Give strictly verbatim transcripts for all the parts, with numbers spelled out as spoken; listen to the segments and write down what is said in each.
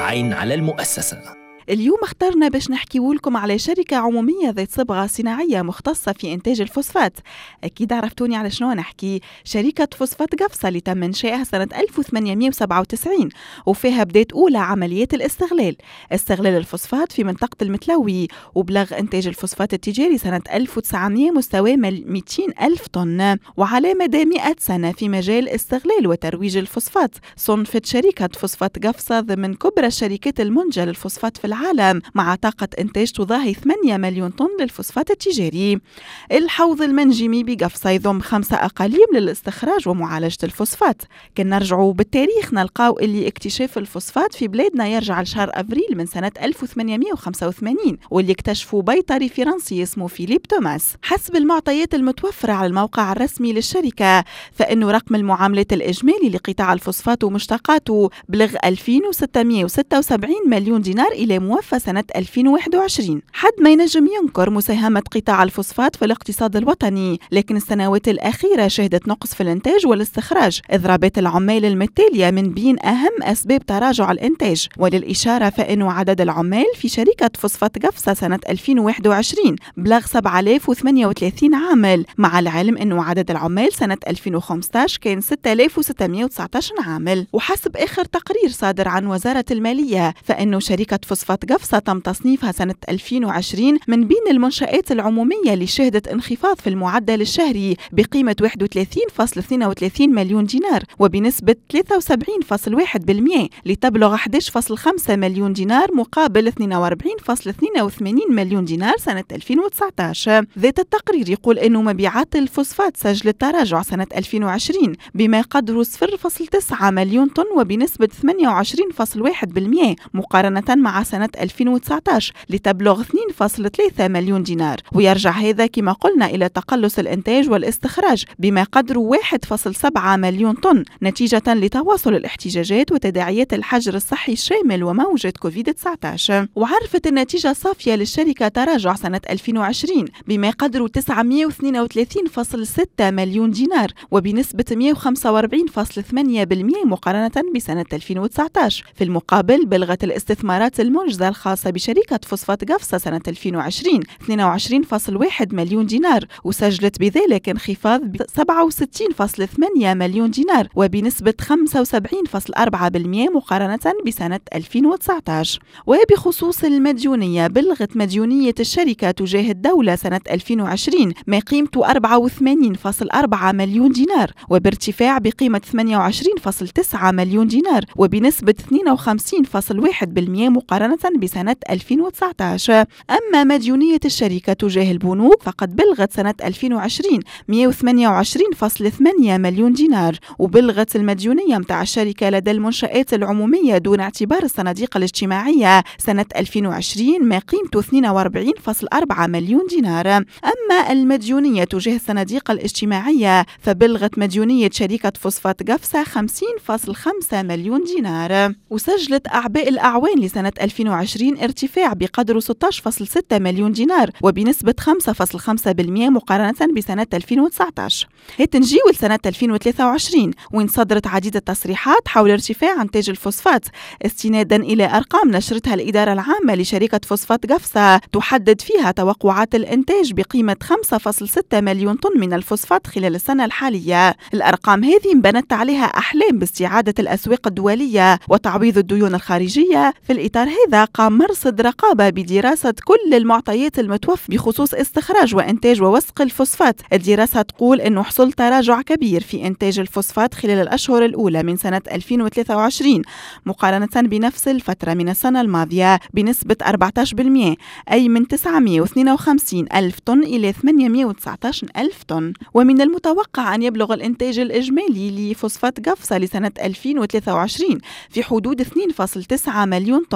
عين على المؤسسة. اليوم اخترنا باش نحكيو لكم على شركة عمومية ذات صبغة صناعية مختصة في إنتاج الفوسفات. أكيد عرفتوني على شنو نحكي، شركة فوسفات قفصة اللي تم إنشائها سنة ألف وثمانمئة وسبعة وتسعين وفيها بداية أولى عمليات الاستغلال استغلال الفوسفات في منطقة المتلوي، وبلغ إنتاج الفوسفات التجاري سنة ألف وتسعمئة مستوى مئتين ألف طن، وعلى مدى مئة سنة في مجال استغلال وترويج الفوسفات. صنفت شركة فوسفات قفصة ضمن كبرى الشركات المنتجة للفوسفات في العالم مع طاقة إنتاج تضاهي ثمانية مليون طن للفوسفات التجاري. الحوض المنجمي بقفصة يضم خمسة أقاليم للاستخراج ومعالجة الفوسفات. كنا نرجعوا بالتاريخ نلقاو اللي اكتشاف الفوسفات في بلادنا يرجع لشهر أفريل من سنة ألف وثمانمئة وخمسة وثمانين، واللي اكتشفوا بيطري فرنسي اسمه فيليب توماس. حسب المعطيات المتوفرة على الموقع الرسمي للشركة، فإنه رقم المعاملات الإجمالي لقطاع الفوسفات ومشتقاته بلغ ألفين وستمئة وستة وسبعين مليون دينار إلى موفى سنة ألفين وواحد وعشرين. حد ما ينجم ينكر مساهمة قطاع الفوسفات في الاقتصاد الوطني، لكن السنوات الأخيرة شهدت نقص في الإنتاج والاستخراج. إضرابات العمال المتالية من بين أهم أسباب تراجع الإنتاج. وللإشارة فإن عدد العمال في شركة فوسفات قفصة سنة ألفين وواحد وعشرين بلغ سبعة آلاف وثمانية وثلاثين عامل، مع العلم أن عدد العمال سنة ألفين وخمسة عشر كان ستة آلاف وستمئة وتسعة عشر عامل. وحسب آخر تقرير صادر عن وزارة المالية، فإنه شركة فوسفات قفصة تم تصنيفها سنة ألفين وعشرين من بين المنشآت العمومية اللي شهدت انخفاض في المعدل الشهري بقيمة واحد وثلاثين فاصلة اثنين وثلاثين مليون دينار وبنسبة ثلاثة وسبعين فاصلة واحد بالمئة لتبلغ أحد عشر فاصلة خمسة مليون دينار مقابل اثنين وأربعين فاصلة اثنين وثمانين مليون دينار سنة ألفين وتسعة عشر. ذات التقرير يقول أنه مبيعات الفوسفات سجلت تراجع سنة ألفين وعشرين بما يقدر صفر فاصلة تسعة مليون طن وبنسبة ثمانية وعشرين فاصلة واحد بالمئة مقارنة مع سنة ألفين وتسعة عشر لتبلغ اثنين فاصلة ثلاثة مليون دينار. ويرجع هذا كما قلنا إلى تقلص الإنتاج والاستخراج بما قدر واحد فاصلة سبعة مليون طن نتيجة لتواصل الاحتجاجات وتداعيات الحجر الصحي الشامل وموجة كوفيد تسعة عشر. وعرفت النتيجة الصافية للشركة تراجع سنة ألفين وعشرين بما قدر تسعمئة واثنين وثلاثين فاصلة ستة مليون دينار وبنسبة مئة وخمسة وأربعين فاصلة ثمانية بالمئة مقارنة بسنة ألفين وتسعة عشر. في المقابل بلغت الاستثمارات المنجزة الخاصة بشركة فوسفات قفصة سنة ألفين وعشرين اثنين وعشرين فاصلة واحد مليون دينار وسجلت بذلك انخفاض ب سبعة وستين فاصلة ثمانية مليون دينار وبنسبة خمسة وسبعين فاصلة أربعة بالمئة مقارنة بسنة ألفين وتسعة عشر. وبخصوص المديونية، بلغت مديونية الشركة تجاه الدولة سنة ألفين وعشرين ما قيمته أربعة وثمانين فاصلة أربعة مليون دينار وبارتفاع بقيمة ثمانية وعشرين فاصلة تسعة مليون دينار وبنسبة اثنين وخمسين فاصلة واحد بالمئة مقارنة بسنة ألفين وتسعة عشر. أما مديونية الشركة تجاه البنوك فقد بلغت سنة ألفين وعشرين مئة وثمانية وعشرين فاصلة ثمانية مليون دينار. وبلغت المديونية متاع الشركة لدى المنشآت العمومية دون اعتبار الصناديق الاجتماعية سنة ألفين وعشرين ما قيمته اثنين وأربعين فاصلة أربعة مليون دينار. أما المديونية تجاه الصناديق الاجتماعية فبلغت مديونية شركة فوسفات قفصة خمسين فاصلة خمسة مليون دينار. وسجلت أعباء الأعوان لسنة ألفين وعشرين ارتفاع بقدر ستة عشر فاصلة ستة مليون دينار وبنسبة خمسة فاصلة خمسة بالمئة مقارنة بسنة ألفين وتسعة عشر. هيت نجيو لسنة ألفين وثلاثة وعشرين وين صدرت عديد التصريحات حول ارتفاع إنتاج الفوسفات استنادا إلى أرقام نشرتها الإدارة العامة لشركة فوسفات قفصة تحدد فيها توقعات الإنتاج بقيمة خمسة فاصلة ستة مليون طن من الفوسفات خلال السنة الحالية. الأرقام هذه انبنت عليها أحلام باستعادة الأسواق الدولية وتعويض الديون الخارجية. في الإطار هذا قام مرصد رقابة بدراسة كل المعطيات المتوفرة بخصوص استخراج وإنتاج ووثق الفوسفات. الدراسة تقول أنه حصل تراجع كبير في إنتاج الفوسفات خلال الأشهر الأولى من سنة ألفين وثلاثة وعشرين مقارنة بنفس الفترة من السنة الماضية بنسبة أربعة عشر بالمئة، أي من تسعمئة واثنين وخمسين ألف طن إلى ثمانمئة وتسعة عشر ألف طن. ومن المتوقع أن يبلغ الإنتاج الإجمالي لفوسفات قفصة لسنة ألفين وثلاثة وعشرين في حدود اثنين فاصلة تسعة مليون طن،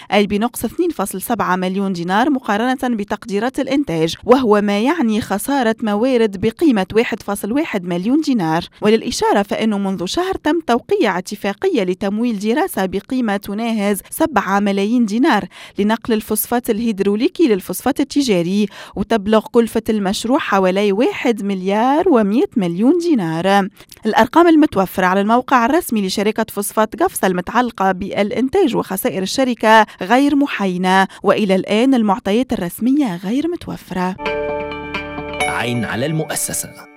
أي بنقص اثنين فاصلة سبعة مليون دينار مقارنة بتقديرات الإنتاج، وهو ما يعني خسارة موارد بقيمة واحد فاصلة واحد مليون دينار. وللإشارة فإنه منذ شهر تم توقيع اتفاقية لتمويل دراسة بقيمة تناهز سبعة ملايين دينار لنقل الفوسفات الهيدروليكي للفوسفات التجاري، وتبلغ كلفة المشروع حوالي واحد مليار ومئة مليون دينار. الأرقام المتوفرة على الموقع الرسمي لشركة فوسفات قفصة المتعلقة بالإنتاج وخسائر الشركة غير محاينة، وإلى الآن المعطيات الرسمية غير متوفرة. عين على المؤسسة.